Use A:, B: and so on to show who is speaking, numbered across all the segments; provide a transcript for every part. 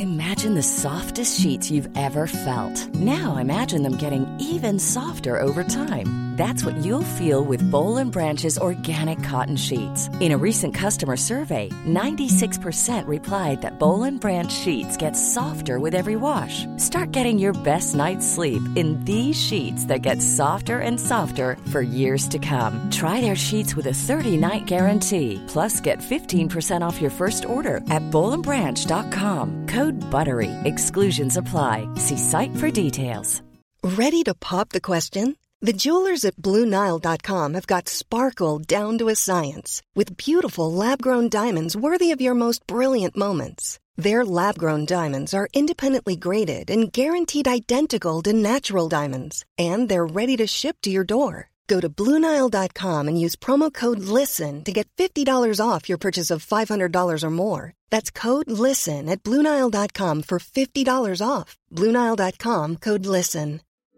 A: Imagine the softest sheets you've ever felt. Now imagine them getting even softer over time. That's what you'll feel with Boll & Branch's organic cotton sheets. In a recent customer survey, 96% replied that Boll & Branch sheets get softer with every wash. Start getting your best night's sleep in these sheets that get softer and softer for years to come. Try their sheets with a 30-night guarantee. Plus, get 15% off your first order at bollandbranch.com. Code BUTTERY. Exclusions apply. See site for details.
B: Ready to pop the question? The jewelers at BlueNile.com have got sparkle down to a science with beautiful lab-grown diamonds worthy of your most brilliant moments. Their lab-grown diamonds are independently graded and guaranteed identical to natural diamonds, and they're ready to ship to your door. Go to BlueNile.com and use promo code LISTEN to get $50 off your purchase of $500 or more. That's code LISTEN at BlueNile.com for $50 off. BlueNile.com, code LISTEN.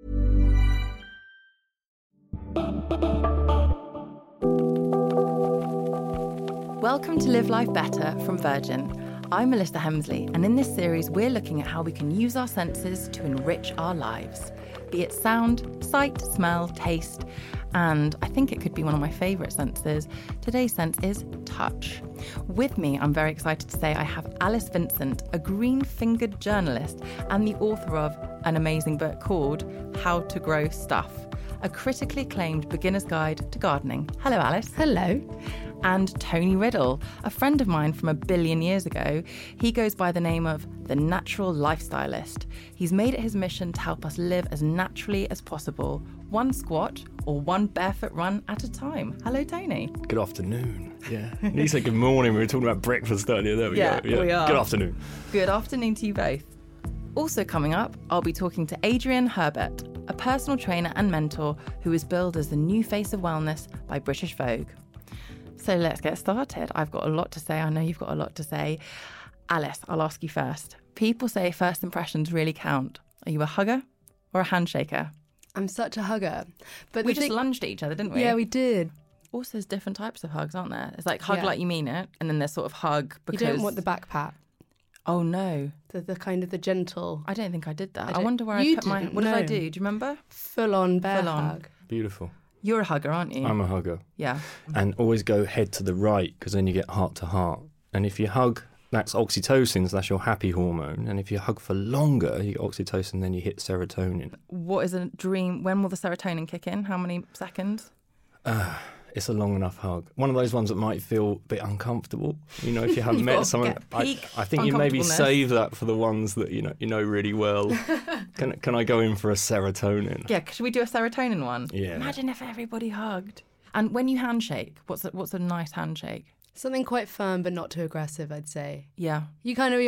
C: Welcome to Live Life Better from Virgin. I'm Melissa Hemsley, and in this series we're looking at how we can use our senses to enrich our lives. Be it sound, sight, smell, taste, and I think it could be one of my favourite senses. Today's sense is touch. With me, I'm very excited to say I have Alice Vincent, a green-fingered journalist and the author of an amazing book called How to Grow Stuff, a critically acclaimed beginner's guide to gardening. Hello, Alice.
D: Hello.
C: And Tony Riddle, a friend of mine from a billion years ago. He goes by the name of the Natural Lifestylist. He's made it his mission to help us live as naturally as possible, one squat or one barefoot run at a time. Hello, Tony.
E: Good afternoon. Yeah. You said good morning. We were talking about breakfast earlier. There we go.
C: We are.
E: Good afternoon.
C: Good afternoon to you both. Also coming up, I'll be talking to Adrian Herbert, a personal trainer and mentor who is billed as the new face of wellness by British Vogue. So let's get started. I've got a lot to say. I know you've got a lot to say. Alice, I'll ask you first. People say first impressions really count. Are you a hugger or a handshaker?
D: I'm such a hugger. But
C: we just lunged at each other, didn't we?
D: Yeah, we did.
C: Also, there's different types of hugs, aren't there? It's like hug like you mean it, and then there's sort of hug because...
D: You don't want the back pat.
C: Oh, no.
D: The kind of the gentle...
C: I don't think I did that. I wonder where I put my... What did I do? Do you remember?
D: Full-on bear hug.
E: Beautiful.
C: You're a hugger, aren't you?
E: I'm a hugger.
C: Yeah.
E: And always go head to the right because then you get heart to heart. And if you hug, that's oxytocin, so that's your happy hormone. And if you hug for longer, you get oxytocin, then you hit serotonin.
C: What is a dream? When will the serotonin kick in? How many seconds?
E: It's a long enough hug. One of those ones that might feel a bit uncomfortable. You know, if you haven't met someone, I think you maybe save that for the ones that you know really well. Can I go in for a serotonin?
C: Yeah, should we do a serotonin one?
E: Yeah.
C: Imagine if everybody hugged. And when you handshake, what's a nice handshake?
D: Something quite firm but not too aggressive, I'd say.
C: Yeah.
D: You want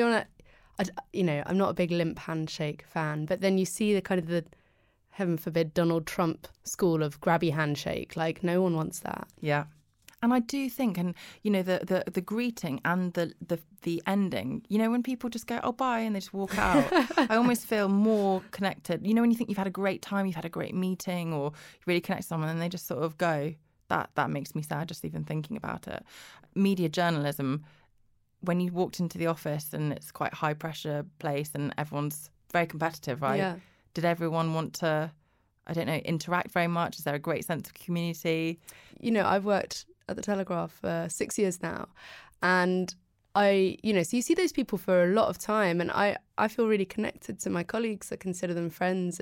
D: to, I'm not a big limp handshake fan, but then you see the kind of the, heaven forbid, Donald Trump school of grabby handshake. Like, no one wants that.
C: Yeah. And I do think, and, you know, the greeting and the ending, you know, when people just go, oh, bye, and they just walk out, I almost feel more connected. You know, when you think you've had a great time, you've had a great meeting, or you really connect to someone, and they just sort of go, that makes me sad just even thinking about it. Media journalism, when you walked into the office and it's quite a high pressure place and everyone's very competitive, right?
D: Yeah.
C: Did everyone want to, I don't know, interact very much? Is there a great sense of community?
D: You know, I've worked at the Telegraph for 6 years now, and so you see those people for a lot of time, and I feel really connected to my colleagues. I consider them friends,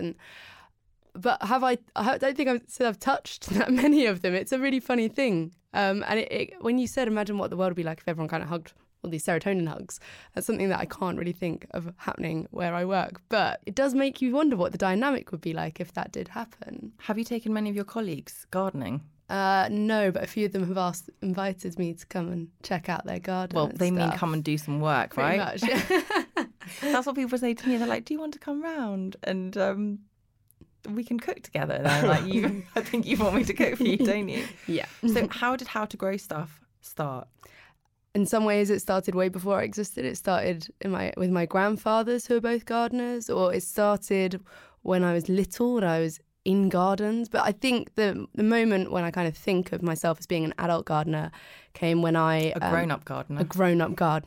D: but I don't think I've touched that many of them. It's a really funny thing. And when you said, imagine what the world would be like if everyone kind of hugged, all these serotonin hugs, that's something that I can't really think of happening where I work. But it does make you wonder what the dynamic would be like if that did happen.
C: Have you taken many of your colleagues gardening?
D: No, but a few of them have invited me to come and check out their garden.
C: Well, they mean come and do some work,
D: Pretty
C: right?
D: Much, yeah.
C: That's what people say to me. They're like, do you want to come round? And we can cook together. And I'm like, I think you want me to cook for you, don't you?
D: Yeah.
C: So how did How to Grow Stuff start?
D: In some ways, it started way before I existed. It started with my grandfathers, who are both gardeners, or it started when I was little, when I was in gardens. But I think the moment when I kind of think of myself as being an adult gardener came when I...
C: A grown-up gardener.
D: A grown-up gardener.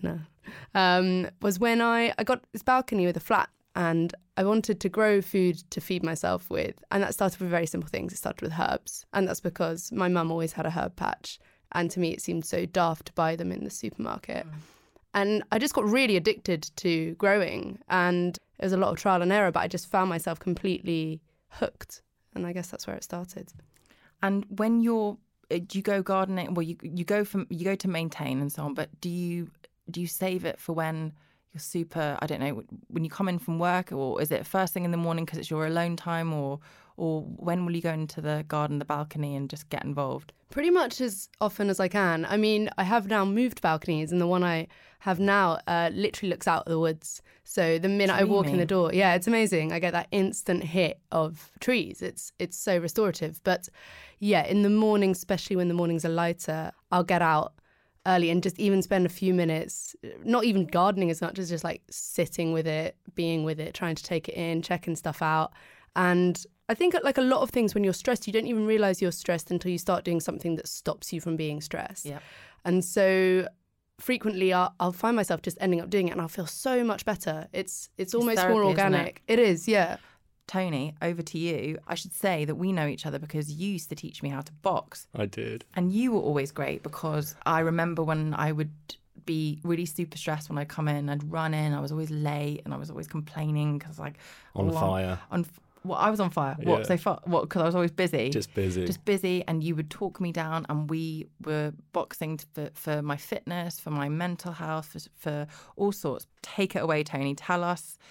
D: was when I got this balcony with a flat, and I wanted to grow food to feed myself with. And that started with very simple things. It started with herbs. And that's because my mum always had a herb patch. And to me, it seemed so daft to buy them in the supermarket. And I just got really addicted to growing. And it was a lot of trial and error, but I just found myself completely hooked. And I guess that's where it started.
C: And when do you go gardening? Well, you go to maintain and so on, but do you save it for when you're super, I don't know, when you come in from work, or is it first thing in the morning because it's your alone time, or when will you go into the garden, the balcony, and just get involved?
D: Pretty much as often as I can. I mean, I have now moved balconies, and the one I have now literally looks out at the woods. So the minute I walk in the door, yeah, it's amazing. I get that instant hit of trees. It's so restorative. But yeah, in the morning, especially when the mornings are lighter, I'll get out early and just even spend a few minutes, not even gardening as much as just like sitting with it, being with it, trying to take it in, checking stuff out. And I think like a lot of things, when you're stressed, you don't even realise you're stressed until you start doing something that stops you from being stressed.
C: Yep.
D: And so frequently I'll find myself just ending up doing it, and I'll feel so much better. It's almost
C: therapy,
D: more organic. It is, yeah.
C: Tony, over to you. I should say that we know each other because you used to teach me how to box.
E: I did.
C: And you were always great, because I remember when I would be really super stressed when I'd come in, I'd run in, I was always late and I was always complaining because like...
E: fire.
C: Well, I was on fire.
E: Yeah.
C: What? So far? What? Because I was always busy.
E: Just busy.
C: And you would talk me down, and we were boxing for my fitness, for my mental health, for all sorts. Take it away, Tony. Tell us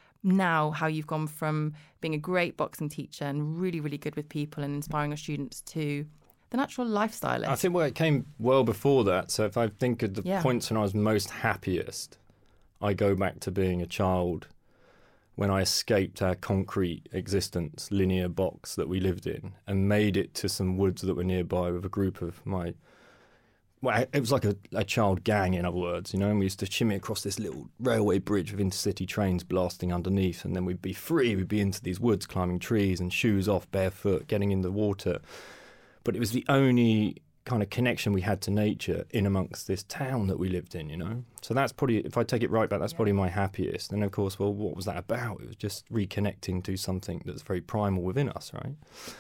C: now how you've gone from being a great boxing teacher and really, really good with people and inspiring your students to the natural lifestylist.
E: I think it came well before that. So if I think of the points when I was most happiest, I go back to being a child, when I escaped our concrete existence, linear box that we lived in, and made it to some woods that were nearby with a group of my... Well, it was like a child gang, in other words, and we used to shimmy across this little railway bridge with intercity trains blasting underneath, and then we'd be free, we'd be into these woods, climbing trees and shoes off, barefoot, getting in the water. But it was the only kind of connection we had to nature in amongst this town that we lived in, So that's probably, if I take it right back, that's probably my happiest. And of course, well, what was that about? It was just reconnecting to something that's very primal within us, right?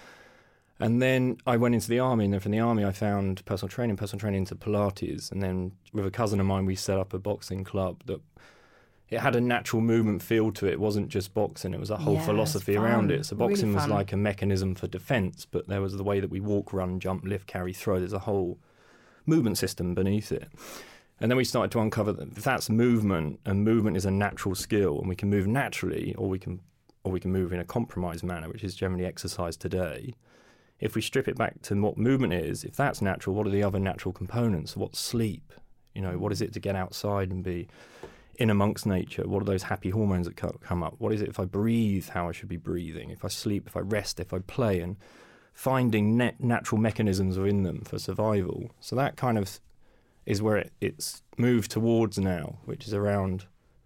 E: And then I went into the army, and then from the army I found personal training into Pilates. And then with a cousin of mine, we set up a boxing club that it had a natural movement feel to it. It wasn't just boxing, it was a whole philosophy around it. So boxing was like a mechanism for defence, but there was the way that we walk, run, jump, lift, carry, throw. There's a whole movement system beneath it. And then we started to uncover that if that's movement, and movement is a natural skill, and we can move naturally, or we can move in a compromised manner, which is generally exercise today. If we strip it back to what movement is, if that's natural, what are the other natural components? What's sleep? What is it to get outside and be in amongst nature? What are those happy hormones that come up? What is it if I breathe, how I should be breathing? If I sleep, if I rest, if I play, and finding natural mechanisms within them for survival. So that kind of is where it's moved towards now, which is around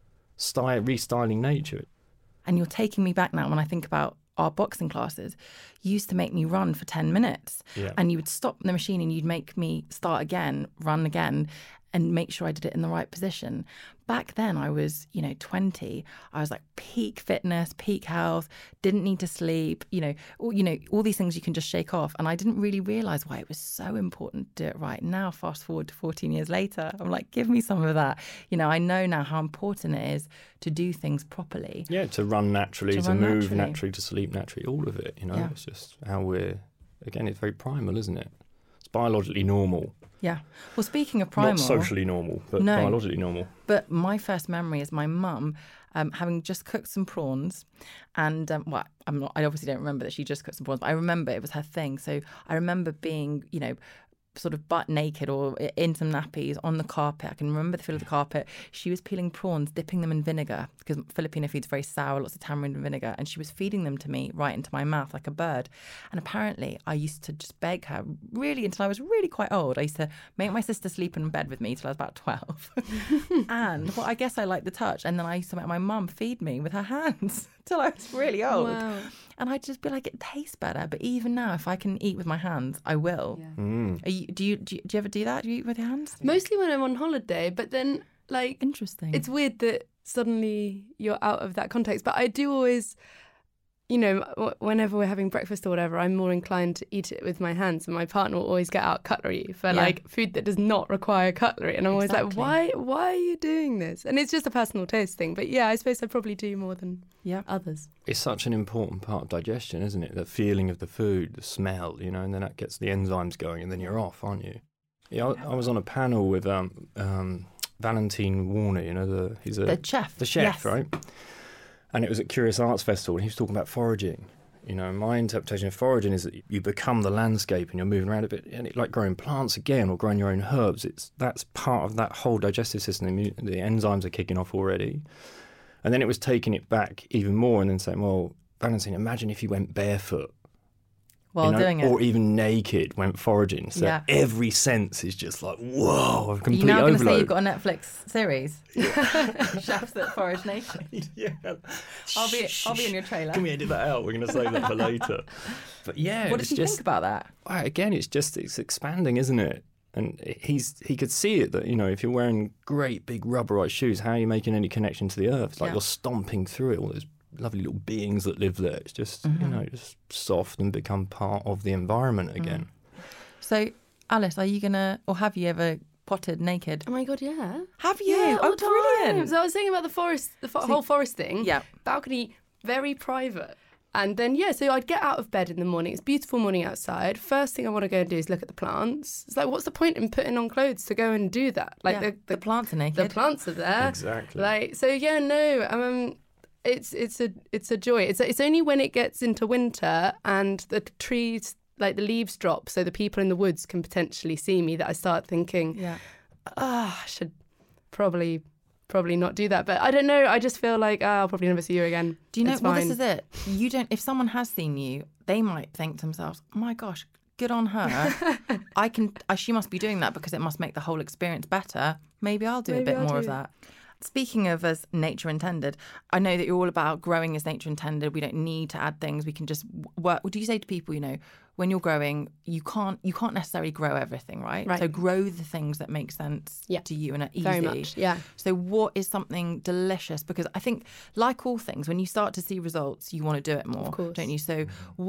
E: restyling nature.
C: And you're taking me back now when I think about our boxing classes. You used to make me run for 10 minutes, and you would stop the machine and you'd make me start again, run again, and make sure I did it in the right position. Back then I was, 20. I was like peak fitness, peak health, didn't need to sleep, all these things you can just shake off. And I didn't really realise why it was so important to do it right. Now, fast forward to 14 years later, I'm like, give me some of that. I know now how important it is to do things properly.
E: Yeah, to run naturally, to move naturally, to sleep naturally, all of it, It's just how it's very primal, isn't it? It's biologically normal.
C: Yeah. Well, speaking of primal...
E: Not socially normal, but biologically normal.
C: But my first memory is my mum having just cooked some prawns. And, I obviously don't remember that she just cooked some prawns, but I remember it was her thing. So I remember being, sort of butt naked or in some nappies on the carpet. I can remember the feel of the carpet. She was peeling prawns, dipping them in vinegar, because Filipino food's very sour, lots of tamarind and vinegar, and she was feeding them to me right into my mouth like a bird. And apparently I used to just beg her, really, until I was really quite old. I used to make my sister sleep in bed with me till I was about 12. And I guess I liked the touch. And then I used to make my mum feed me with her hands till I was really old.
D: Wow.
C: And I'd just be like, it tastes better. But even now, if I can eat with my hands, I will.
D: Yeah.
C: Do you ever do that? Do you eat with your hands?
D: Mostly when I'm on holiday, but then like,
C: interesting.
D: It's weird that suddenly you're out of that context. But I do always, you know, whenever we're having breakfast or whatever, I'm more inclined to eat it with my hands, and my partner will always get out cutlery for like food that does not require cutlery, and I'm always like, why are you doing this? And it's just a personal taste thing, but yeah, I suppose I probably do more than others.
E: It's such an important part of digestion, isn't it? The feeling of the food, the smell, you know, and then that gets the enzymes going, and then you're off, aren't you? Yeah, I was on a panel with Valentine Warner, you know, he's the chef, yes. Right? And it was at Curious Arts Festival, and he was talking about foraging. You know, my interpretation of foraging is that you become the landscape and you're moving around a bit, and it's like growing plants again or growing your own herbs. That's part of that whole digestive system. The enzymes are kicking off already. And then it was taking it back even more and then saying, well, Valentine, imagine if you went barefoot.
C: While doing it.
E: Or even naked, went foraging. So every sense is just like, whoa, complete overload.
C: You're now going to say you've got a Netflix series? Chefs that forage naked.
E: Yeah.
C: I'll be in your trailer.
E: Can we edit that out? We're going to save that for later. But yeah.
C: What did you think about that?
E: Again, it's expanding, isn't it? And he could see it that, you know, if you're wearing great big rubberized shoes, how are you making any connection to the earth? It's like you're stomping through it, all those lovely little beings that live there. It's just, you know, just soft and become part of the environment again.
C: So, Alice, are you going to, or have you ever potted naked?
D: Oh my God, yeah.
C: Have you?
D: Yeah,
C: oh, brilliant.
D: So I was thinking about the forest, whole forest thing. Yeah. Balcony, very private. And then, so I'd get out of bed in the morning. It's a beautiful morning outside. First thing I want to go and do is look at the plants. It's like, what's the point in putting on clothes to go and do that? Like
C: the plants are naked.
D: The plants are there.
E: Exactly.
D: Like, so It's a joy. It's only when it gets into winter and the trees, like the leaves drop, so the people in the woods can potentially see me, that I start thinking, I should probably not do that. But I don't know. I just feel like I'll probably never see you again.
C: Do you know? Well, this is it. You don't. If someone has seen you, they might think to themselves, "Oh my gosh, good on her. She must be doing that because it must make the whole experience better. Maybe I'll do a bit more of that." Speaking of as nature intended, I know that you're all about growing as nature intended. We don't need to add things. We can just work. What do you say to people, you know, when you're growing, you can't necessarily grow everything, right? So grow the things that make sense to you and are easy.
D: Very much, yeah.
C: So what is something delicious? Because I think, like all things, when you start to see results, you want to do it more, don't you? So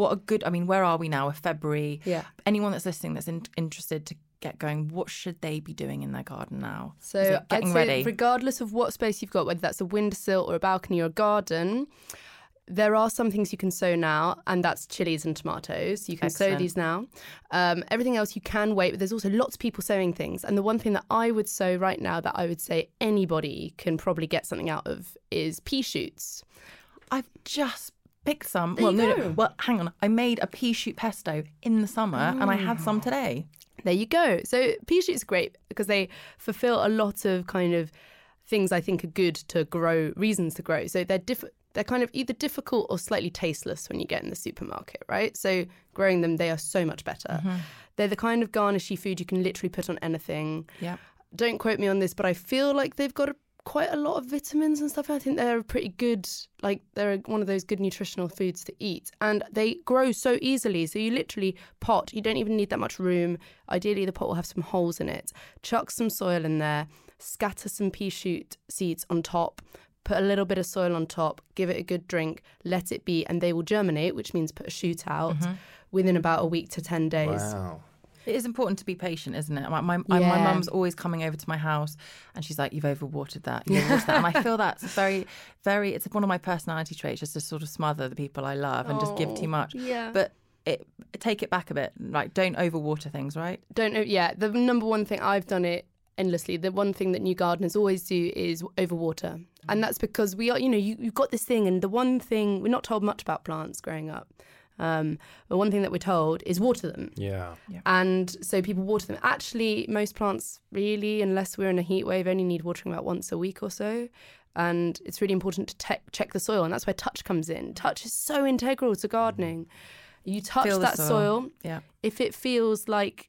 C: where are we now? February. Yeah. Anyone that's listening that's interested to get going, what should they be doing in their garden now?
D: So I'd say regardless of what space you've got, whether that's a windowsill or a balcony or a garden, there are some things you can sow now, and that's chilies and tomatoes. You can sow these now. Everything else you can wait, but there's also lots of people sowing things. And the one thing that I would sow right now that I would say anybody can probably get something out of is pea shoots.
C: I've just picked some. Well, hang on. I made a pea shoot pesto in the summer and I had some today.
D: There you go. So pea shoots are great because they fulfill a lot of kind of things I think are good to grow, reasons to grow. So they're kind of either difficult or slightly tasteless when you get in the supermarket, right? So growing them, they are so much better. Mm-hmm. They're the kind of garnishy food you can literally put on anything. Yeah. Don't quote me on this, but I feel like they've got quite a lot of vitamins and stuff. I think they're pretty good, like they're one of those good nutritional foods to eat. And they grow so easily. So you literally pot, you don't even need that much room. Ideally, the pot will have some holes in it. Chuck some soil in there, scatter some pea shoot seeds on top, put a little bit of soil on top, give it a good drink, let it be, and they will germinate, which means put a shoot out within about a week to 10 days.
E: Wow.
C: It is important to be patient, isn't it? My mum's always coming over to my house and she's like, you've overwatered that. And I feel that's very, very, it's one of my personality traits, just to sort of smother the people I love and just give too much. Yeah. But take it back a bit. Like, don't overwater things, right?
D: The number one thing, I've done it endlessly. The one thing that new gardeners always do is overwater. And that's because we are, you've got this thing, and the one thing, we're not told much about plants growing up. The one thing that we're told is water them. Yeah. And so people water them. Actually, most plants really, unless we're in a heat wave, only need watering about once a week or so. And it's really important to check the soil. And that's where touch comes in. Touch is so integral to gardening. You touch that soil. Yeah. If it feels like,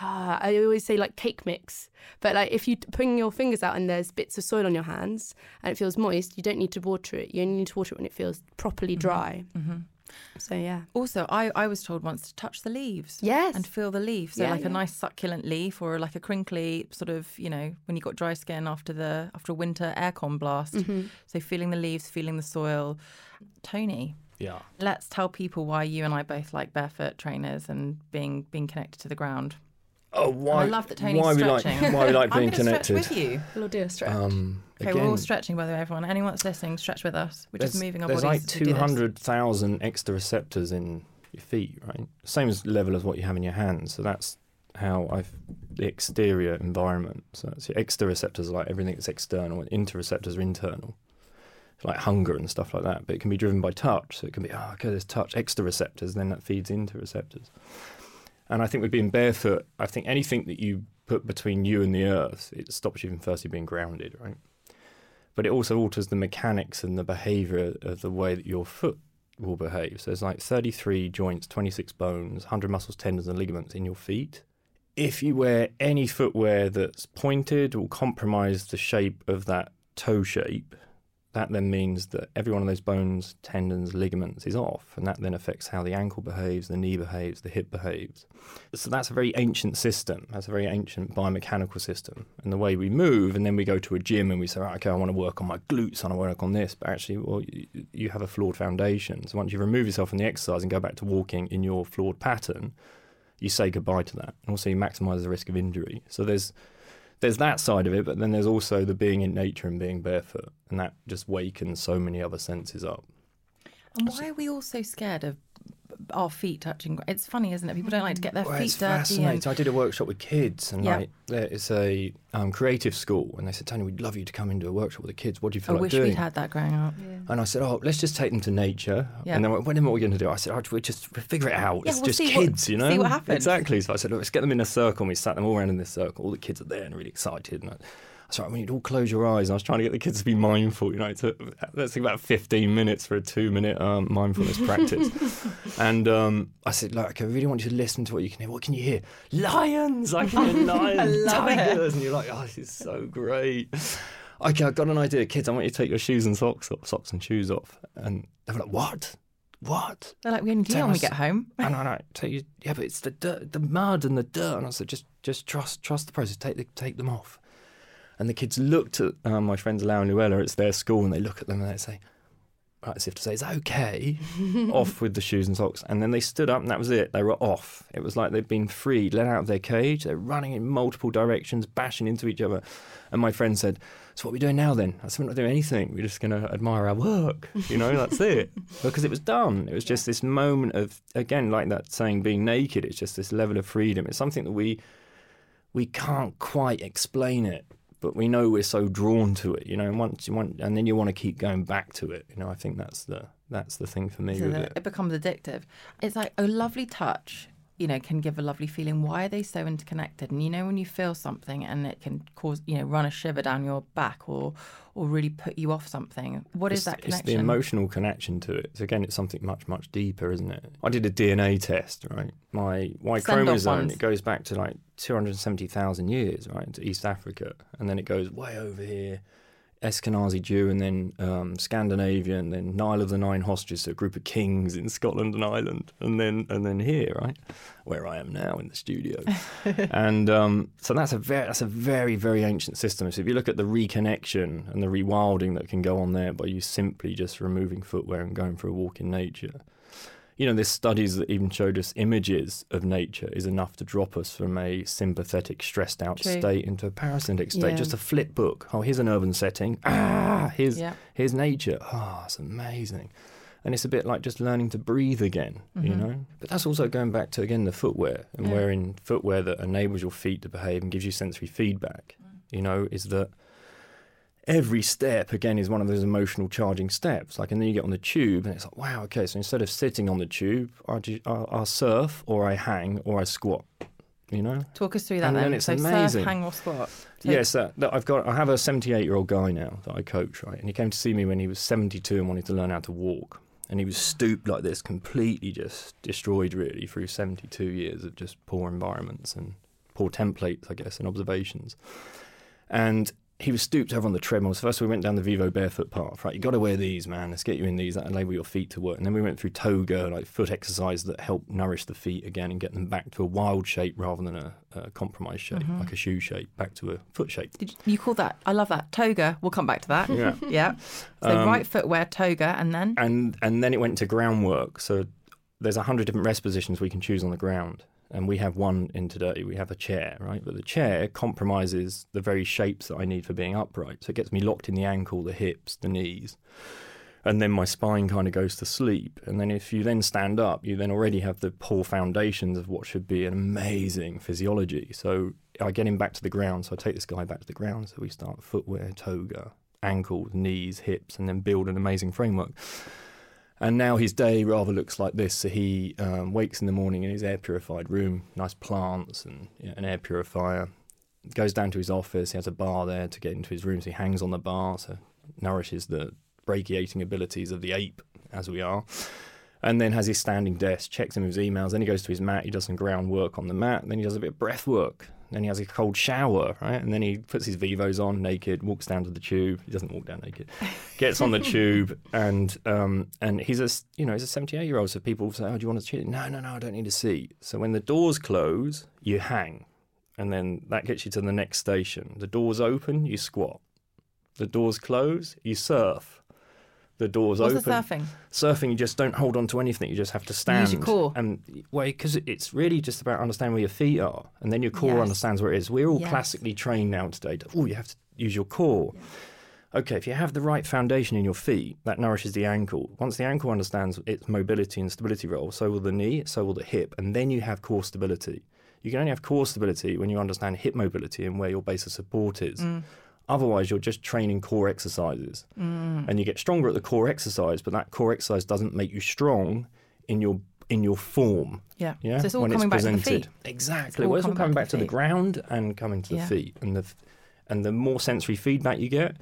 D: I always say like cake mix, but like if you bring your fingers out and there's bits of soil on your hands and it feels moist, you don't need to water it. You only need to water it when it feels properly dry. So, yeah.
C: Also, I was told once to touch the leaves.
D: Yes.
C: And feel the leaf. So a nice succulent leaf, or like a crinkly sort of, when you got dry skin after a winter aircon blast. Mm-hmm. So feeling the leaves, feeling the soil. Tony.
E: Yeah.
C: Let's tell people why you and I both like barefoot trainers and being connected to the ground.
E: Oh, why?
C: I love that Tony's stretching.
E: Why we like being
C: I'm
E: connected?
C: Stretch with you.
D: We'll do a stretch.
C: Okay, we're all stretching, by the way, everyone. Anyone that's listening, stretch with us. We're just moving our bodies.
E: There's like 200,000 extra receptors in your feet, right? Same as level as what you have in your hands. So that's how the exterior environment. So that's your exteroceptors are like everything that's external, and interoceptors are internal. Like hunger and stuff like that, but it can be driven by touch. So it can be, there's touch, exteroceptors, then that feeds into receptors. And I think with being barefoot, I think anything that you put between you and the earth, it stops you from firstly being grounded, right? But it also alters the mechanics and the behaviour of the way that your foot will behave. So there's like 33 joints, 26 bones, 100 muscles, tendons and ligaments in your feet. If you wear any footwear that's pointed or compromise the shape of that toe shape, that then means that every one of those bones, tendons, ligaments is off, and that then affects how the ankle behaves, the knee behaves, the hip behaves. So that's a very ancient system. That's a very ancient biomechanical system. And the way we move, and then we go to a gym and we say, right, okay, I want to work on my glutes, I want to work on this. But actually, well, you have a flawed foundation. So once you remove yourself from the exercise and go back to walking in your flawed pattern, you say goodbye to that. And also you maximise the risk of injury. So there's that side of it, but then there's also the being in nature and being barefoot, and that just wakens so many other senses up.
C: And why are we all so scared of our feet touching? It's funny, isn't it? People don't like to get their feet
E: it's
C: dirty.
E: Fascinating. I did a workshop with kids, and it's a creative school, and they said, Tony, we'd love you to come into a workshop with the kids. What do you feel like doing?
C: I wish we'd had that growing up. Yeah.
E: And I said, let's just take them to nature. Yeah. And then what are we going to do? I said, we'll just figure it out. It's just kids,
C: See what happens.
E: Exactly. So I said, let's get them in a circle. And we sat them all around in this circle. All the kids are there and really excited. And I said, I mean, you'd all close your eyes. And I was trying to get the kids to be mindful. Let's think about 15 minutes for a 2-minute mindfulness practice. And I said, look, I really want you to listen to what you can hear. What can you hear? Lions! I can hear lions, tigers. And you're like, this is so great. Okay, I've got an idea. Kids, I want you to take your shoes and socks and shoes off. And they were like, what?
C: They're like, we only do when we get home.
E: And I tell you, yeah, but it's the dirt, the mud and the dirt. And I said, just trust the process. Take them off. And the kids looked at my friends Lau and Luella, it's their school, and they look at them and they say, right, as if to say, it's okay, off with the shoes and socks. And then they stood up and that was it. They were off. It was like they'd been freed, let out of their cage. They're running in multiple directions, bashing into each other. And my friend said, so what are we doing now then? I said, we're not doing anything. We're just going to admire our work. That's it. Because it was done. It was just this moment of, again, like that saying, being naked. It's just this level of freedom. It's something that we can't quite explain it. But we know we're so drawn to it, and then you want to keep going back to it. I think that's the thing for me.
C: So
E: with it
C: becomes addictive. It's like a lovely touch, can give a lovely feeling. Why are they so interconnected? And when you feel something and it can cause, run a shiver down your back or really put you off something. What is that connection?
E: It's the emotional connection to it. So again, it's something much, much deeper, isn't it? I did a DNA test, right? My Y chromosome, it goes back to like 270,000 years, right, to East Africa. And then it goes way over here, Eskenazi Jew, and then Scandinavian, then Nile of the Nine Hostages, so a group of kings in Scotland and Ireland, and then here, right, where I am now in the studio. And so that's a very, very ancient system. So if you look at the reconnection and the rewilding that can go on there by you simply just removing footwear and going for a walk in nature. There's studies that even showed us images of nature is enough to drop us from a sympathetic, stressed out state into a parasympathetic state. Yeah. Just a flip book. Oh, here's an urban setting. Here's nature. It's amazing. And it's a bit like just learning to breathe again, But that's also going back to, again, the footwear and wearing footwear that enables your feet to behave and gives you sensory feedback, is that every step, again, is one of those emotional charging steps. And then you get on the tube and it's like, wow, okay, so instead of sitting on the tube, I surf or I hang or I squat,
C: Talk us through that
E: and
C: then.
E: It's
C: so
E: amazing.
C: Surf, hang or squat?
E: Yes, I have a 78-year-old guy now that I coach, right? And he came to see me when he was 72 and wanted to learn how to walk. And he was stooped like this, completely just destroyed, really, through 72 years of just poor environments and poor templates, I guess, and observations. And he was stooped over on the treadmills. First we went down the Vivo barefoot path, right? You got to wear these, man. Let's get you in these. That'll enable your feet to work. And then we went through toga, like foot exercise that help nourish the feet again and get them back to a wild shape rather than a compromised shape, like a shoe shape, back to a foot shape.
C: You call that? I love that. Toga. We'll come back to that.
E: Yeah.
C: Yeah. So right footwear, toga, and then?
E: And then it went to groundwork. So there's 100 different rest positions we can choose on the ground. And we have one in today. We have a chair, right? But the chair compromises the very shapes that I need for being upright. So it gets me locked in the ankle, the hips, the knees. And then my spine kind of goes to sleep. And then if you then stand up, you then already have the poor foundations of what should be an amazing physiology. So I get him back to the ground. So I take this guy back to the ground. So we start footwear, toga, ankles, knees, hips, and then build an amazing framework. And now his day rather looks like this. So he wakes in the morning in his air-purified room, nice plants and an air purifier. Goes down to his office. He has a bar there to get into his room. So he hangs on the bar, so nourishes the brachiating abilities of the ape, as we are. And then has his standing desk, checks in with his emails. Then he goes to his mat. He does some groundwork on the mat. Then he does a bit of breath work. Then he has a cold shower, right? And then he puts his Vivos on naked, walks down to the tube. He doesn't walk down naked. Gets on the tube, and he's a 78-year-old. So people say, "Oh, do you want a seat?" No, I don't need a seat. So when the doors close, you hang, and then that gets you to the next station. The doors open, you squat. The doors close, you surf. The doors open.
C: What's the surfing?
E: Surfing, you just don't hold on to anything. You just have to stand.
C: Use your core.
E: And because it's really just about understanding where your feet are, and then your core understands where it is. We're all classically trained now today. You have to use your core. Yeah. Okay, if you have the right foundation in your feet, that nourishes the ankle. Once the ankle understands its mobility and stability role, so will the knee, so will the hip, and then you have core stability. You can only have core stability when you understand hip mobility and where your base of support is. Otherwise, you're just training core exercises. And you get stronger at the core exercise, but that core exercise doesn't make you strong in your form.
C: Yeah.
E: So
C: it's all coming back to the feet.
E: Exactly. It's all coming back to the ground and coming to the feet. And the more sensory feedback you get,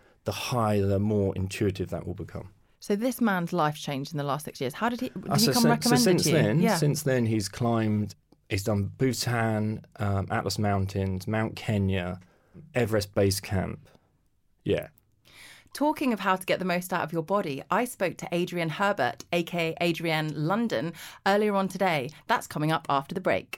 E: the more intuitive that will become.
C: So this man's life changed in the last 6 years. How did he come recommended to you?
E: Since then, he's done Bhutan, Atlas Mountains, Mount Kenya, Everest Base Camp. Yeah.
C: Talking of how to get the most out of your body, I spoke to Adrienne Herbert, aka Adrienne London, earlier on today. That's coming up after the break.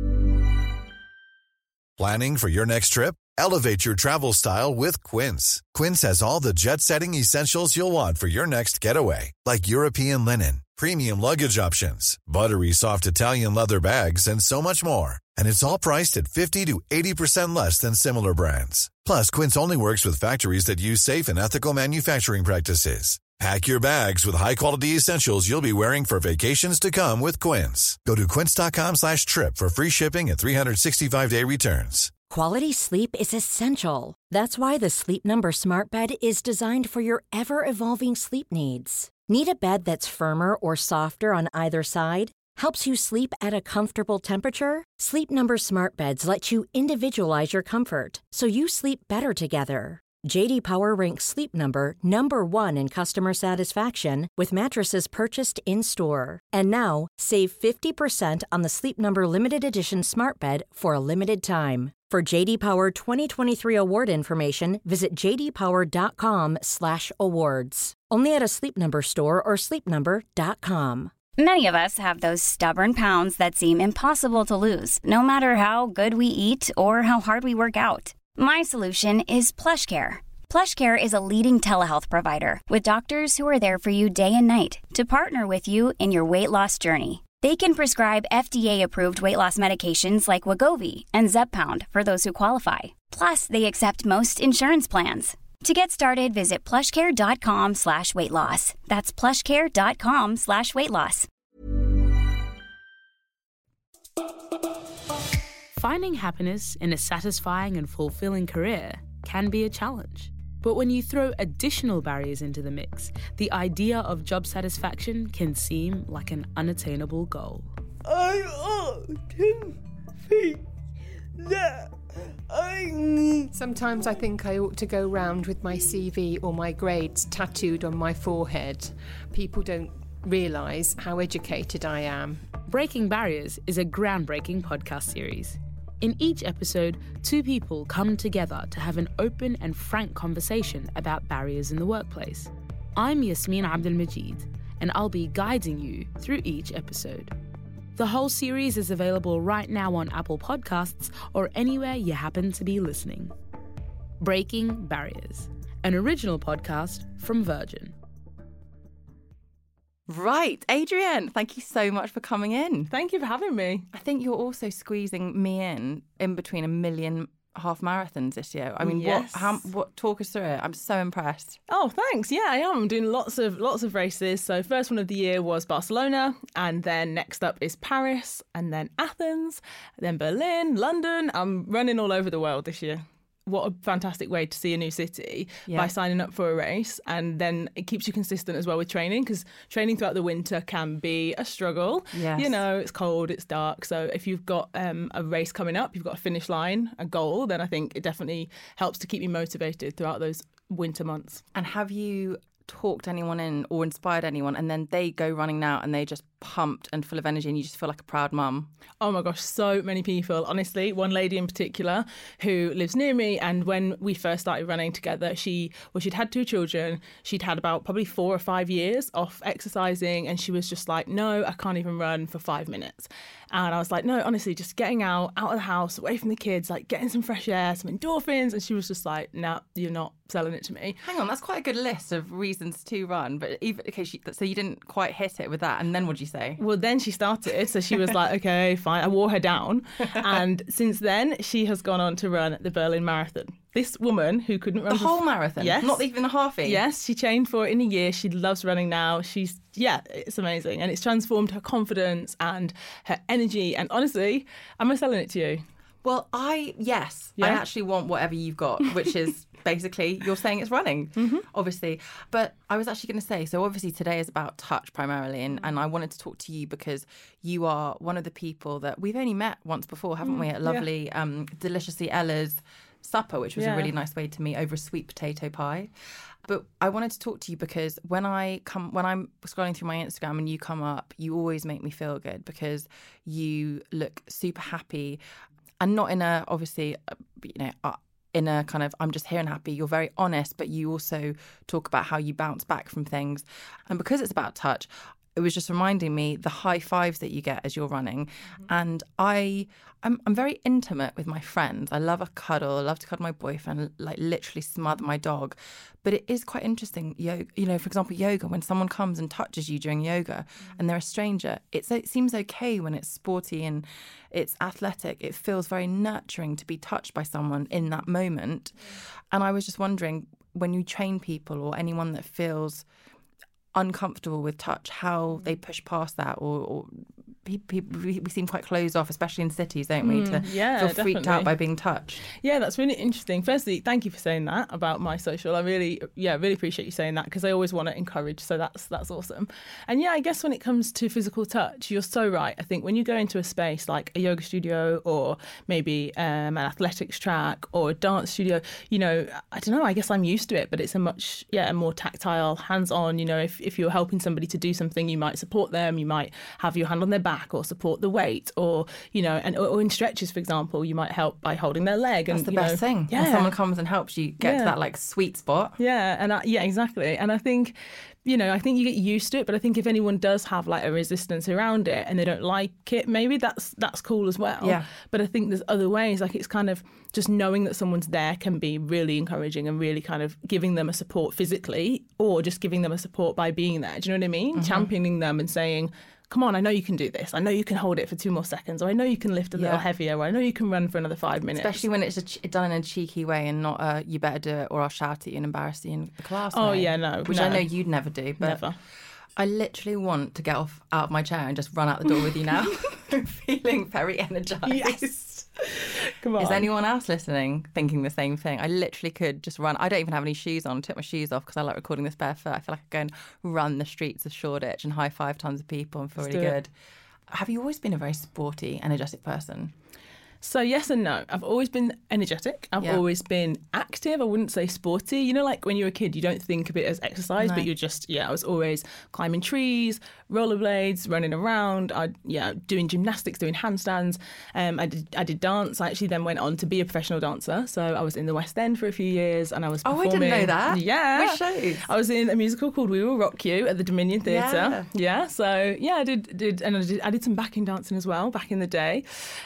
F: Planning for your next trip? Elevate your travel style with Quince. Quince has all the jet-setting essentials you'll want for your next getaway, like European linen, premium luggage options, buttery soft Italian leather bags, and so much more. And it's all priced at 50 to 80% less than similar brands. Plus, Quince only works with factories that use safe and ethical manufacturing practices. Pack your bags with high-quality essentials you'll be wearing for vacations to come with Quince. Go to quince.com/trip for free shipping and 365-day returns.
G: Quality sleep is essential. That's why the Sleep Number Smart Bed is designed for your ever-evolving sleep needs. Need a bed that's firmer or softer on either side? Helps you sleep at a comfortable temperature? Sleep Number Smart Beds let you individualize your comfort, so you sleep better together. J.D. Power ranks Sleep Number #1 in customer satisfaction with mattresses purchased in-store. And now, save 50% on the Sleep Number Limited Edition Smart Bed for a limited time. For J.D. Power 2023 award information, visit jdpower.com/awards. Only at a Sleep Number store or sleepnumber.com.
H: Many of us have those stubborn pounds that seem impossible to lose, no matter how good we eat or how hard we work out. My solution is PlushCare. PlushCare is a leading telehealth provider with doctors who are there for you day and night to partner with you in your weight loss journey. They can prescribe FDA-approved weight loss medications like Wegovy and Zepbound for those who qualify. Plus, they accept most insurance plans. To get started, visit plushcare.com/weightloss. That's plushcare.com/weightloss.
I: Finding happiness in a satisfying and fulfilling career can be a challenge. But when you throw additional barriers into the mix, the idea of job satisfaction can seem like an unattainable goal.
J: I often think that Sometimes I think I ought to go round with my CV or my grades tattooed on my forehead. People don't realise how educated I am.
I: Breaking Barriers is a groundbreaking podcast series. In each episode, two people come together to have an open and frank conversation about barriers in the workplace. I'm Yasmin Abdelmajid, and I'll be guiding you through each episode. The whole series is available right now on Apple Podcasts or anywhere you happen to be listening. Breaking Barriers, an original podcast from Virgin.
C: Right, Adrienne, thank you so much for coming in.
J: Thank you for having me.
C: I think you're also squeezing me in between 1 million half marathons this year. I mean,
J: yes.
C: what? Talk us through it. I'm so impressed.
J: Oh, thanks. Yeah, I am. I'm doing lots of races. So first one of the year was Barcelona, and then next up is Paris, and then Athens, then Berlin, London. I'm running all over the world this year. What a fantastic way to see a new city by signing up for a race. And then it keeps you consistent as well with training, because training throughout the winter can be a struggle.
C: Yes.
J: You know, it's cold, it's dark. So if you've got a race coming up, you've got a finish line, a goal, then I think it definitely helps to keep you motivated throughout those winter months.
C: And have you talked anyone in or inspired anyone and then they go running now and they just pumped and full of energy and you just feel like a proud mum?
J: Oh my gosh, so many people. Honestly, one lady in particular who lives near me, and when we first started running together, she'd had 2 children. She'd had about probably 4 or 5 years off exercising, and she was just like, no, I can't even run for 5 minutes. And I was like, no, honestly, just getting out of the house, away from the kids, like getting some fresh air, some endorphins. And she was just like, no, you're not selling it to me.
C: Hang on, that's quite a good list of reasons to run. But even so you didn't quite hit it with that. And then what did you say?
J: Well, then she started. So she was like, okay, fine. I wore her down. And since then, she has gone on to run the Berlin Marathon. This woman who couldn't run
C: the whole marathon?
J: Yes.
C: Not even a halfie?
J: Yes, she trained for it in a year. She loves running now. It's amazing. And it's transformed her confidence and her energy. And honestly, am I selling it to you?
C: Well, I actually want whatever you've got, which is basically you're saying it's running, obviously. But I was actually going to say, so obviously today is about touch primarily, and I wanted to talk to you because you are one of the people that we've only met once before, haven't we, at lovely, Deliciously Ella's supper, which was a really nice way to meet over a sweet potato pie. But I wanted to talk to you because when I'm scrolling through my Instagram and you come up, you always make me feel good because you look super happy. And not in a, obviously, in a kind of, I'm just here and happy. You're very honest, but you also talk about how you bounce back from things. And because it's about touch, it was just reminding me the high fives that you get as you're running. And I'm very intimate with my friends. I love a cuddle. I love to cuddle my boyfriend, like literally smother my dog. But it is quite interesting, for example, yoga, when someone comes and touches you during yoga and they're a stranger, it seems okay when it's sporty and it's athletic. It feels very nurturing to be touched by someone in that moment. And I was just wondering, when you train people or anyone that feels uncomfortable with touch, how they push past that, or we seem quite closed off, especially in cities, don't we, to feel freaked out by being touched.
J: Yeah, that's really interesting. Firstly, thank you for saying that about my social. I really appreciate you saying that, because I always want to encourage, so that's awesome. And I guess when it comes to physical touch, you're so right. I think when you go into a space like a yoga studio or maybe an athletics track or a dance studio, I don't know, I guess I'm used to it, but it's a more tactile, hands-on. If you're helping somebody to do something, you might support them, you might have your hand on their back or support the weight, or or in stretches, for example, you might help by holding their leg.
C: That's the best thing.
J: Yeah.
C: When someone comes and helps you get to that like sweet spot.
J: Yeah, and exactly. And I think I think you get used to it, but I think if anyone does have like a resistance around it and they don't like it, maybe that's cool as well.
C: Yeah.
J: But I think there's other ways, like it's kind of just knowing that someone's there can be really encouraging and really kind of giving them a support physically, or just giving them a support by being there. Do you know what I mean? Championing them and saying, come on, I know you can do this. I know you can hold it for 2 more seconds, or I know you can lift a little heavier, or I know you can run for another 5 minutes.
C: Especially when it's done in a cheeky way and not you better do it or I'll shout at you and embarrass you in the class.
J: Oh, yeah, no.
C: Which I know you'd never do. But
J: never.
C: I literally want to get out of my chair and just run out the door with you now. I'm feeling very energized.
J: Yes. Come on.
C: Is anyone else listening thinking the same thing? I literally could just run. I don't even have any shoes on. I took my shoes off because I like recording this barefoot. I feel like I could go and run the streets of Shoreditch and high five tons of people and feel really good. Have you always been a very sporty, energetic person?
J: So yes and no. I've always been energetic. I've always been active. I wouldn't say sporty. You know, like when you're a kid, you don't think of it as exercise, but you're just, I was always climbing trees, rollerblades, running around. Doing gymnastics, doing handstands. I did dance. I actually then went on to be a professional dancer. So I was in the West End for a few years and I was performing.
C: Oh, I didn't know that.
J: Yeah.
C: Which shows?
J: I was in a musical called We Will Rock You at the Dominion Theatre. Yeah. So I did some backing dancing as well back in the day.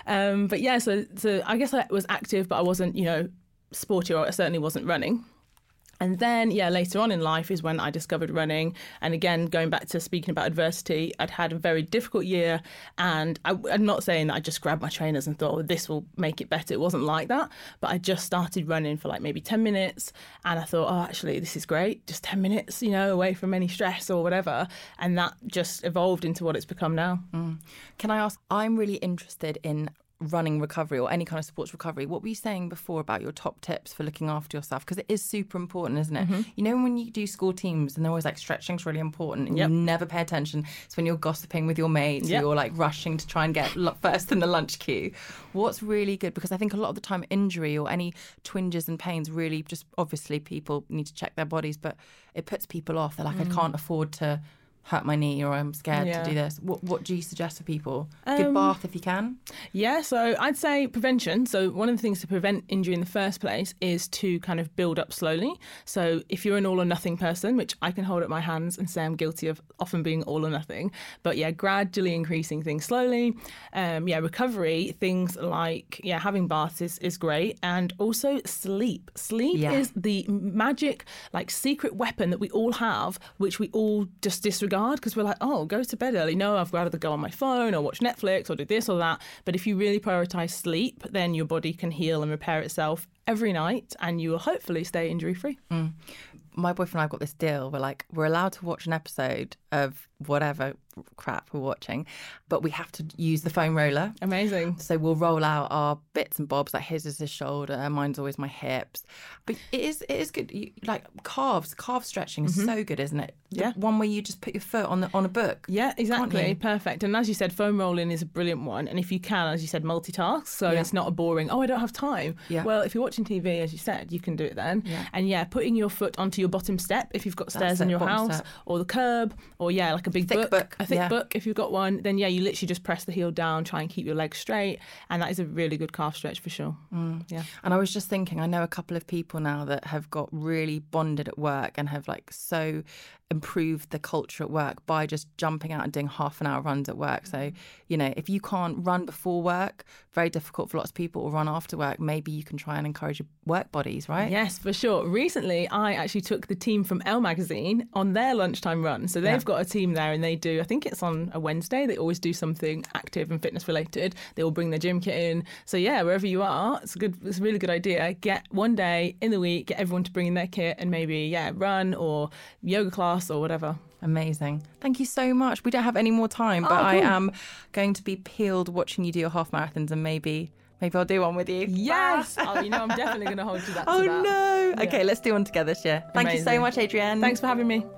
J: So I guess I was active, but I wasn't, sporty, or I certainly wasn't running. And then, later on in life is when I discovered running. And again, going back to speaking about adversity, I'd had a very difficult year. And I'm not saying that I just grabbed my trainers and thought, this will make it better. It wasn't like that. But I just started running for like maybe 10 minutes. And I thought, actually, this is great. Just 10 minutes, away from any stress or whatever. And that just evolved into what it's become now.
C: Can I ask, I'm really interested in running recovery or any kind of sports recovery. What were you saying before about your top tips for looking after yourself? Because it is super important, isn't it? Mm-hmm. When you do school teams and they're always like stretching's really important and you never pay attention. It's when you're gossiping with your mates, you're like rushing to try and get first in the lunch queue. What's really good, because I think a lot of the time injury or any twinges and pains really just, obviously people need to check their bodies, but it puts people off. They're like, I can't afford to hurt my knee or I'm scared to do this. What do you suggest for people? Good bath if you can?
J: Yeah, so I'd say prevention. So one of the things to prevent injury in the first place is to kind of build up slowly. So if you're an all or nothing person, which I can hold up my hands and say I'm guilty of often being all or nothing, but gradually increasing things slowly. Recovery, things like, having baths is great. And also sleep. Sleep is the magic, like secret weapon that we all have, which we all just disregard. Because we're like, go to bed early. No, I've got to go on my phone or watch Netflix or do this or that. But if you really prioritise sleep, then your body can heal and repair itself every night and you will hopefully stay injury-free.
C: My boyfriend and I have got this deal. We're allowed to watch an episode of whatever crap we're watching, but we have to use the foam roller.
J: Amazing.
C: So we'll roll out our bits and bobs, like his is his shoulder, mine's always my hips. But it is good. Like calf stretching is so good, isn't it? The one where you just put your foot on a book.
J: Yeah, exactly. Perfect. And as you said, foam rolling is a brilliant one. And if you can, as you said, multitask. So it's not a boring, I don't have time. Yeah. Well, if you're watching TV, as you said, you can do it then. Yeah. And putting your foot onto your bottom step, if you've got stairs in your house, or the curb, or like a big book. A thick book, if you've got one, then you literally just press the heel down, try and keep your legs straight. And that is a really good calf stretch for sure. Yeah.
C: And I was just thinking, I know a couple of people now that have got really bonded at work and have so improved the culture at work by just jumping out and doing half an hour runs at work. So, if you can't run before work, very difficult for lots of people, or run after work, maybe you can try and encourage your work bodies, right?
J: Yes, for sure. Recently, I actually took the team from Elle Magazine on their lunchtime run. So they've got a team there and they do, I think it's on a Wednesday, they always do something active and fitness related. They all bring their gym kit in. So wherever you are, it's a really good idea. Get one day in the week, get everyone to bring in their kit and maybe, run or yoga class or whatever.
C: Amazing. Thank you so much. We don't have any more time, but cool. I am going to be peeled watching you do your half marathons, and maybe I'll do one with you.
J: Yes. I'm definitely going to hold you that.
C: No. Yeah. Okay, let's do one together, Shia. Thank you so much, Adrienne.
J: Thanks for having me.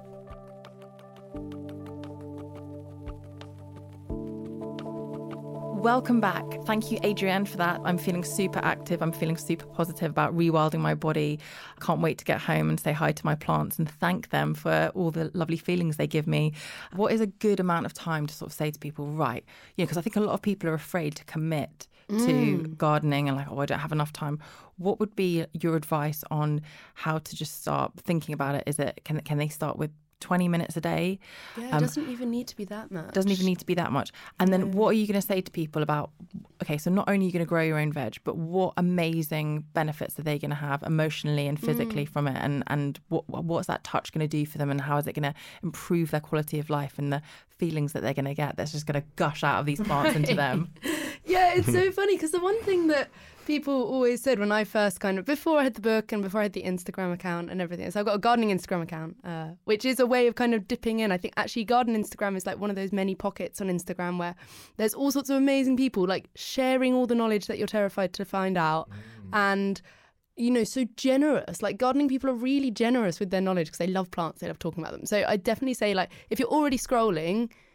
C: Welcome back. Thank you, Adrienne, for that. I'm feeling super active. I'm feeling super positive about rewilding my body. I can't wait to get home and say hi to my plants and thank them for all the lovely feelings they give me. What is a good amount of time to sort of say to people, right? Because I think a lot of people are afraid to commit to gardening and I don't have enough time. What would be your advice on how to just start thinking about it? Can they start with 20 minutes a day?
D: Yeah, it doesn't even need to be that much.
C: And then what are you going to say to people about, so not only are you going to grow your own veg, but what amazing benefits are they going to have emotionally and physically from it? And what's that touch going to do for them? And how is it going to improve their quality of life and the feelings that they're going to get that's just going to gush out of these plants into them?
D: Yeah, it's so funny because the one thing that people always said when I first before I had the book and before I had the Instagram account and everything. So I've got a gardening Instagram account, which is a way of kind of dipping in. I think actually garden Instagram is like one of those many pockets on Instagram where there's all sorts of amazing people like sharing all the knowledge that you're terrified to find out. And, so generous. Like gardening people are really generous with their knowledge because they love plants. They love talking about them. So I definitely say if you're already scrolling,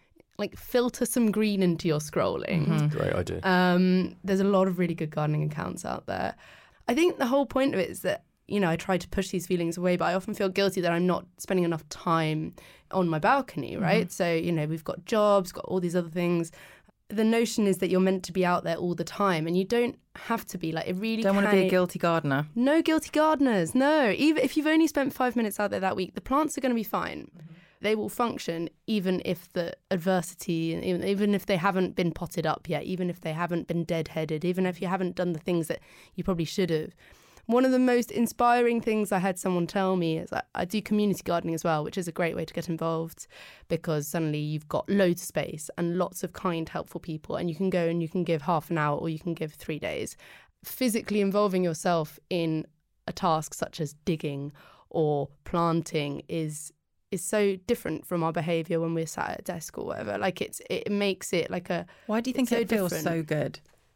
D: like filter some green into your scrolling.
E: Great idea.
D: There's a lot of really good gardening accounts out there. I think the whole point of it is that, you know, I try to push these feelings away, but I often feel guilty that I'm not spending enough time on my balcony, right? So, you know, we've got jobs, got all these other things. The notion is that you're meant to be out there all the time, and you don't have to be. Like, it really
C: don't want to be a guilty gardener.
D: No guilty gardeners, no. Even if you've only spent 5 minutes out there that week, the plants are going to be fine. They will function even if the adversity, even if they haven't been potted up yet, even if they haven't been deadheaded, even if you haven't done the things that you probably should have. One of the most inspiring things I had someone tell me is I do community gardening as well, which is a great way to get involved because suddenly you've got loads of space and lots of kind, helpful people, and you can go and you can give half an hour or you can give 3 days. Physically involving yourself in a task such as digging or planting is so different from our behaviour when we're sat at a desk or whatever. Like it makes it like a...
C: Why do you think it feels so good?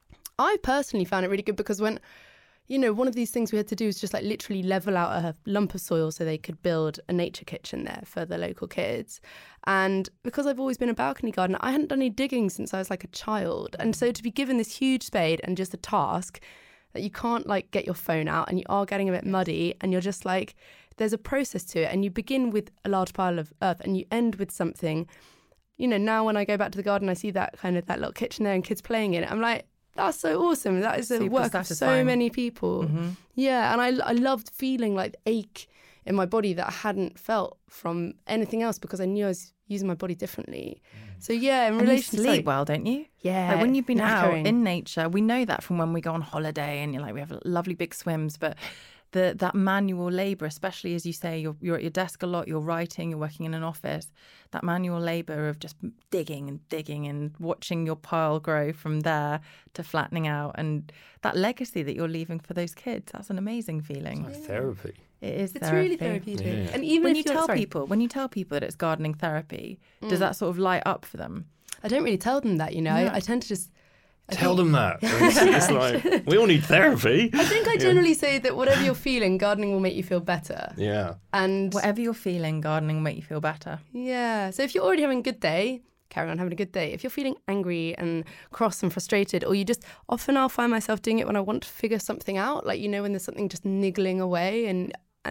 D: I personally found it really good because when... You know, one of these things we had to do was just like literally level out a lump of soil so they could build a nature kitchen there for the local kids. And because I've always been a balcony gardener, I hadn't done any digging since I was like a child. And so to be given this huge spade and just a task that you can't like get your phone out and you are getting a bit muddy and you're just like, there's a process to it. And you begin with a large pile of earth and you end with something. You know, now when I go back to the garden, I see that kind of that little kitchen there and kids playing in it. I'm like, that's so awesome. That is the work of so many people. Yeah, and I loved feeling like the ache in my body that I hadn't felt from anything else because I knew I was using my body differently. So yeah, in relation
C: to sleep well, don't you?
D: Yeah.
C: Like when you've been out in nature, we know that from when we go on holiday and you're like, we have lovely big swims, but that manual labour, especially as you say, you're at your desk a lot, you're writing, you're working in an office, that manual labour of just digging and watching your pile grow from there to flattening out, and that legacy that you're leaving for those kids, that's an amazing feeling.
E: It's like therapy.
C: It is
D: It's
C: therapy.
D: really therapeutic.
E: Yeah.
D: And even
C: when
D: if
C: you tell people that it's gardening therapy, does that sort of light up for them?
D: I don't really tell them that, you know. I tend to just...
E: Tell them that. It's like, we all need therapy.
D: I think I generally say that whatever you're feeling, gardening will make you feel better.
E: Yeah.
D: And
C: whatever you're feeling, gardening will make you feel better.
D: Yeah. So if you're already having a good day, carry on having a good day. If you're feeling angry and cross and frustrated, or you just... Often I'll find myself doing it when I want to figure something out. Like, you know, when there's something just niggling away and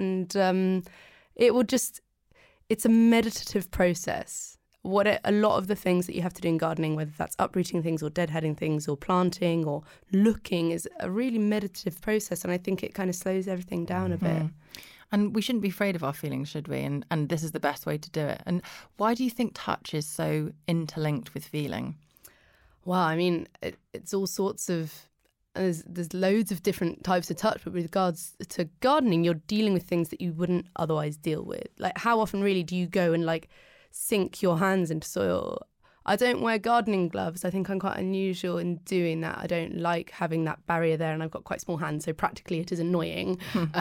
D: it will just... It's a meditative process. A lot of the things that you have to do in gardening, whether that's uprooting things or deadheading things or planting or looking, is a really meditative process. And I think it kind of slows everything down a bit.
C: And we shouldn't be afraid of our feelings, should we? And this is the best way to do it. And why do you think touch is so interlinked with feeling?
D: Well, I mean, it's all sorts of... There's loads of different types of touch, but with regards to gardening, you're dealing with things that you wouldn't otherwise deal with. Like, how often really do you go and like sink your hands into soil? I don't wear gardening gloves. I think I'm quite unusual in doing that. I don't like having that barrier there, and I've got quite small hands, so practically it is annoying.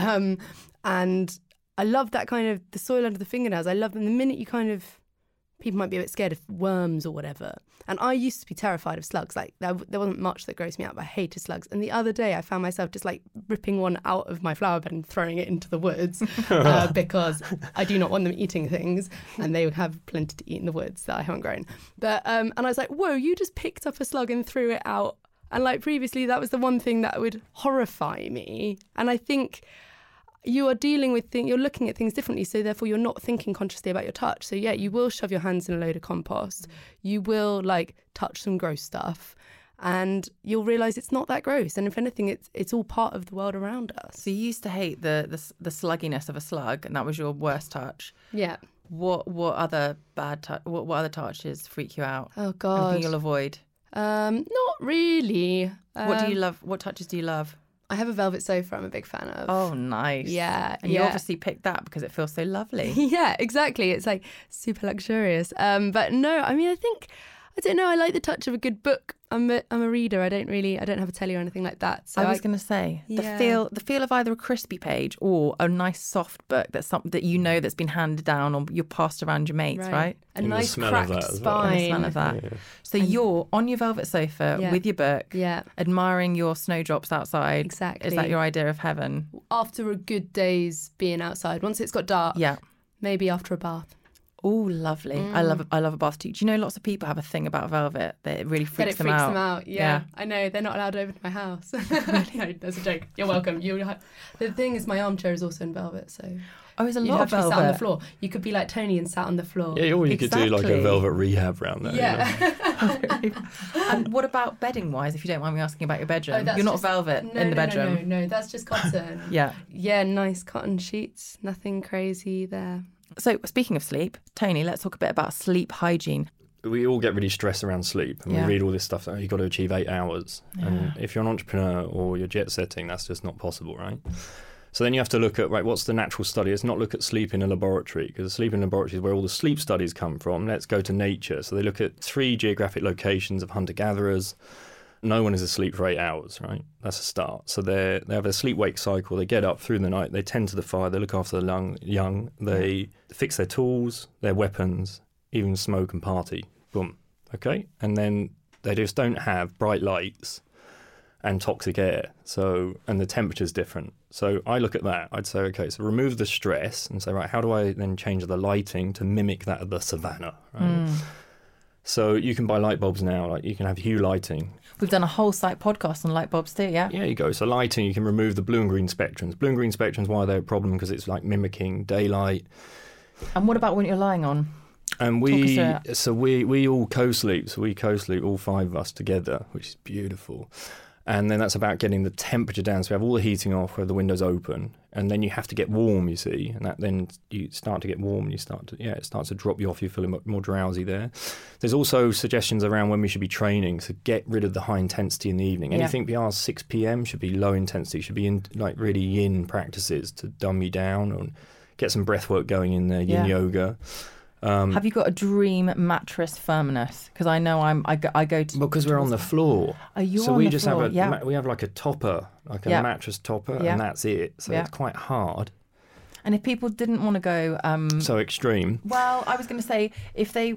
D: And I love that kind of the soil under the fingernails. I love them the minute you kind of... People might be a bit scared of worms or whatever. And I used to be terrified of slugs. Like, there wasn't much that grossed me out, but I hated slugs. And the other day I found myself just like ripping one out of my flower bed and throwing it into the woods because I do not want them eating things, and they would have plenty to eat in the woods that I haven't grown. But and I was like, whoa, you just picked up a slug and threw it out. And like previously that was the one thing that would horrify me. And I think... You are dealing with things, you're looking at things differently, so therefore you're not thinking consciously about your touch. So yeah, you will shove your hands in a load of compost. You will like touch some gross stuff, and you'll realise it's not that gross. And if anything, it's all part of the world around us.
C: So you used to hate the slugginess of a slug, and that was your worst touch.
D: Yeah.
C: What other what other touches freak you out?
D: Oh God.
C: Anything you'll avoid?
D: Not really.
C: What do you love? What touches do you love?
D: I have a velvet sofa I'm a big fan of.
C: Oh, nice.
D: Yeah.
C: And you obviously picked that because it feels so lovely.
D: Yeah, exactly. It's like super luxurious. But no, I mean, I don't know. I like the touch of a good book. I'm a reader. I don't have a telly or anything like that. So
C: I was going to say the feel of either a crispy page or a nice soft book that's something that you know that's been handed down or you're passed around your mates, right?
D: A nice cracked spine.
C: And the smell of that. Yeah. So you're on your velvet sofa with your book, admiring your snowdrops outside.
D: Exactly.
C: Is that your idea of heaven?
D: After a good day's being outside, once it's got dark, maybe after a bath.
C: Oh, lovely. I love a bath too. Do you know lots of people have a thing about velvet that it really freaks them out?
D: Them out. Yeah. I know. They're not allowed over to my house. No, that's a joke. You're welcome. The thing is, my armchair is also in velvet, so...
C: Oh, there's a lot of velvet.
D: Sat on the floor. You could be like Tony and sat on the floor.
E: Yeah, or you could do like a velvet rehab round there.
D: Yeah.
E: You know?
C: And what about bedding-wise, if you don't mind me asking about your bedroom? You're not velvet in the bedroom?
D: No, that's just cotton.
C: Yeah.
D: Yeah, nice cotton sheets. Nothing crazy there.
C: So speaking of sleep, Tony, let's talk a bit about sleep hygiene.
E: We all get really stressed around sleep, and we read all this stuff that you've got to achieve 8 hours. Yeah. And if you're an entrepreneur or you're jet setting, that's just not possible, right? So then you have to look at, right, what's the natural study? Let's not look at sleep in a laboratory, because sleep in a laboratory is where all the sleep studies come from. Let's go to nature. So they look at 3 geographic locations of hunter-gatherers. No one is asleep for 8 hours, right? That's a start. So they have a sleep-wake cycle. They get up through the night. They tend to the fire. They look after the young. They fix their tools, their weapons, even smoke and party. Boom. Okay? And then they just don't have bright lights and toxic air. So, and the temperature's different. So I look at that. I'd say, okay, so remove the stress and say, right, how do I then change the lighting to mimic that of the savannah, right? So you can buy light bulbs now. Like you can have hue lighting.
C: We've done a whole site podcast on light bulbs too, yeah?
E: Yeah, you go. So lighting, you can remove the blue and green spectrums. Blue and green spectrums, why they're a problem? Because it's like mimicking daylight.
C: And what about when you're lying on?
E: And we all co-sleep. So we co-sleep, all 5 of us together, which is beautiful. And then that's about getting the temperature down. So we have all the heating off, we have the windows open, and then you have to get warm, you see. And that then you start to get warm and it starts to drop you off. You feel more drowsy there. There's also suggestions around when we should be training. So get rid of the high intensity in the evening. Anything beyond 6 p.m. should be low intensity, should be in like really yin practices to dumb you down and get some breath work going in there, yin yoga.
C: Have you got a dream mattress firmness? Because I know I go to...
E: Because we're on the floor.
C: Are you
E: so
C: on
E: we
C: the
E: just
C: floor?
E: have we have like a topper, like a mattress topper, and that's it. So it's quite hard.
C: And if people didn't want to go...
E: so extreme.
C: Well, I was going to say, if they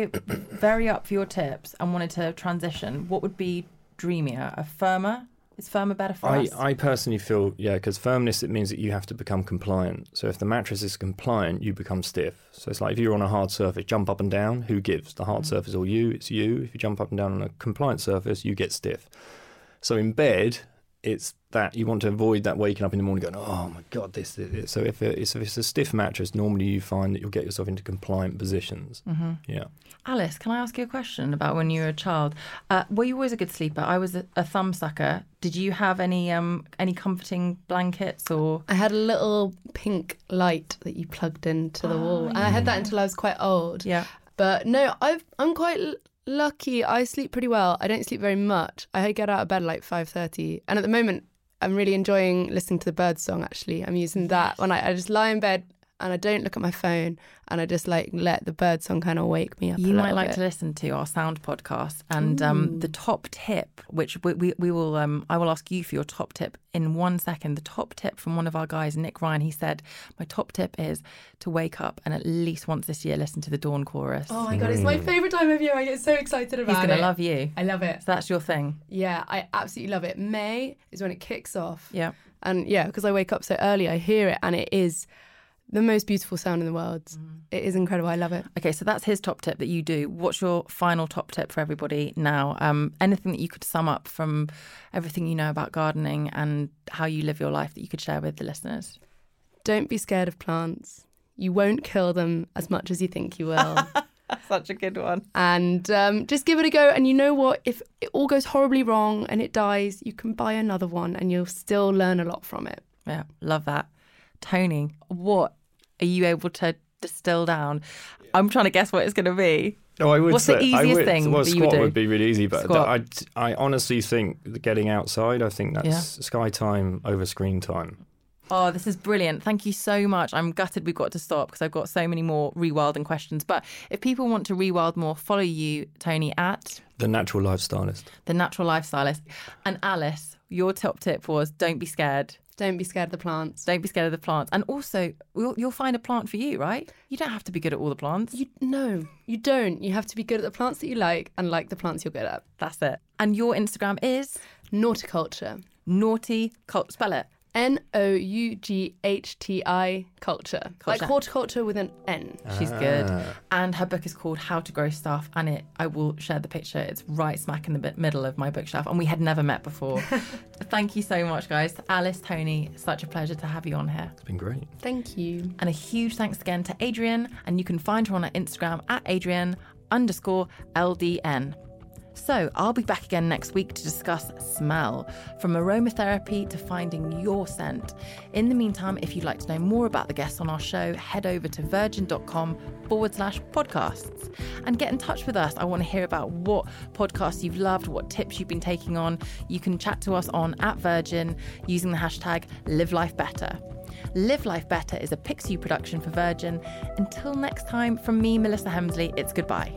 C: vary up for your tips and wanted to transition, what would be dreamier? A firmer? Is firmer better for us?
E: I personally feel, because firmness, it means that you have to become compliant. So if the mattress is compliant, you become stiff. So it's like if you're on a hard surface, jump up and down, who gives? The hard surface or you? It's you. If you jump up and down on a compliant surface, you get stiff. So in bed, it's that you want to avoid that waking up in the morning going, oh my God, this. So if it's a stiff mattress, normally you find that you'll get yourself into compliant positions. Mm-hmm. Yeah.
C: Alice, can I ask you a question about when you were a child? Were you always a good sleeper? I was a thumb sucker. Did you have any comforting blankets or?
D: I had a little pink light that you plugged into the wall. And I had that until I was quite old.
C: Yeah.
D: But no, I'm quite lucky. I sleep pretty well. I don't sleep very much. I get out of bed like 5:30. And at the moment, I'm really enjoying listening to the birds song, actually. I'm using that when I just lie in bed and I don't look at my phone and I just like let the bird song kind of wake me up.
C: You might like to listen to our sound podcast and the top tip, which we will. I will ask you for your top tip in 1 second. The top tip from one of our guys, Nick Ryan. He said, "My top tip is to wake up and at least once this year listen to the Dawn Chorus."
D: Oh my God, it's my favourite time of year. I get so excited about it.
C: He's going to love you.
D: I love it.
C: So that's your thing.
D: Yeah, I absolutely love it. May is when it kicks off.
C: Yeah.
D: And because I wake up so early, I hear it and it is the most beautiful sound in the world. It is incredible. I love it.
C: Okay, so that's his top tip that you do. What's your final top tip for everybody now? Anything that you could sum up from everything you know about gardening and how you live your life that you could share with the listeners?
D: Don't be scared of plants. You won't kill them as much as you think you will.
C: Such a good one.
D: And just give it a go. And you know what? If it all goes horribly wrong and it dies, you can buy another one and you'll still learn a lot from it.
C: Yeah, love that. Tony, what are you able to distill down? I'm trying to guess what it's going to be.
E: No, I would
C: What's
E: say,
C: the easiest thing
E: well,
C: that you would do?
E: Squat would be really easy, but I honestly think that getting outside, I think that's sky time over screen time.
C: Oh, this is brilliant. Thank you so much. I'm gutted we've got to stop because I've got so many more rewilding questions. But if people want to rewild more, follow you, Tony, at...
E: The Natural Lifestylist.
C: The Natural Lifestylist. And Alice, your top tip was don't be scared.
D: Don't be scared of the plants.
C: Don't be scared of the plants. And also, you'll find a plant for you, right? You don't have to be good at all the plants.
D: No, you don't. You have to be good at the plants that you like and like the plants you're good at.
C: That's it. And your Instagram is?
D: Nauticulture.
C: Naughty culture. Spell it.
D: NOUGHTI culture. Like horticulture with an N.
C: She's good. And her book is called How to Grow Stuff, and I will share the picture. It's right smack in the middle of my bookshelf, and we had never met before. Thank you so much, guys. Alice, Tony, such a pleasure to have you on here.
E: It's been great.
D: Thank you.
C: And a huge thanks again to Adrienne, and you can find her on her Instagram at Adrienne_LDN. So I'll be back again next week to discuss smell, from aromatherapy to finding your scent. In the meantime, if you'd like to know more about the guests on our show, head over to virgin.com/podcasts and get in touch with us. I want to hear about what podcasts you've loved, what tips you've been taking on. You can chat to us on @Virgin using the hashtag #LiveLifeBetter. Live Life Better is a Picsou production for Virgin. Until next time, from me, Melissa Hemsley, it's goodbye.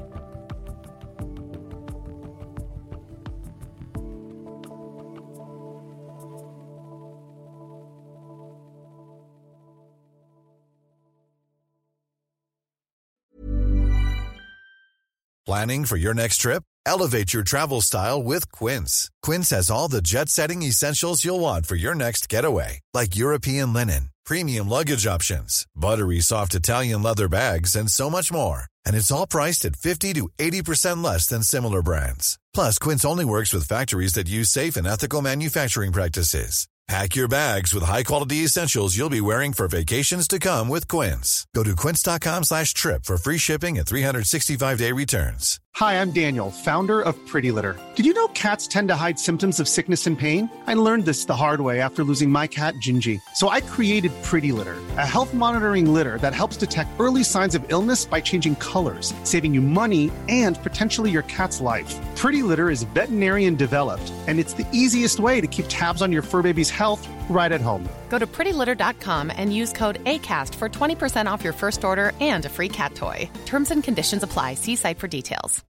F: Planning for your next trip? Elevate your travel style with Quince. Quince has all the jet-setting essentials you'll want for your next getaway, like European linen, premium luggage options, buttery soft Italian leather bags, and so much more. And it's all priced at 50 to 80% less than similar brands. Plus, Quince only works with factories that use safe and ethical manufacturing practices. Pack your bags with high-quality essentials you'll be wearing for vacations to come with Quince. Go to quince.com/trip for free shipping and 365-day returns.
K: Hi, I'm Daniel, founder of Pretty Litter. Did you know cats tend to hide symptoms of sickness and pain? I learned this the hard way after losing my cat, Gingy. So I created Pretty Litter, a health monitoring litter that helps detect early signs of illness by changing colors, saving you money and potentially your cat's life. Pretty Litter is veterinarian developed, and it's the easiest way to keep tabs on your fur baby's health right at home.
L: Go to prettylitter.com and use code ACAST for 20% off your first order and a free cat toy. Terms and conditions apply. See site for details.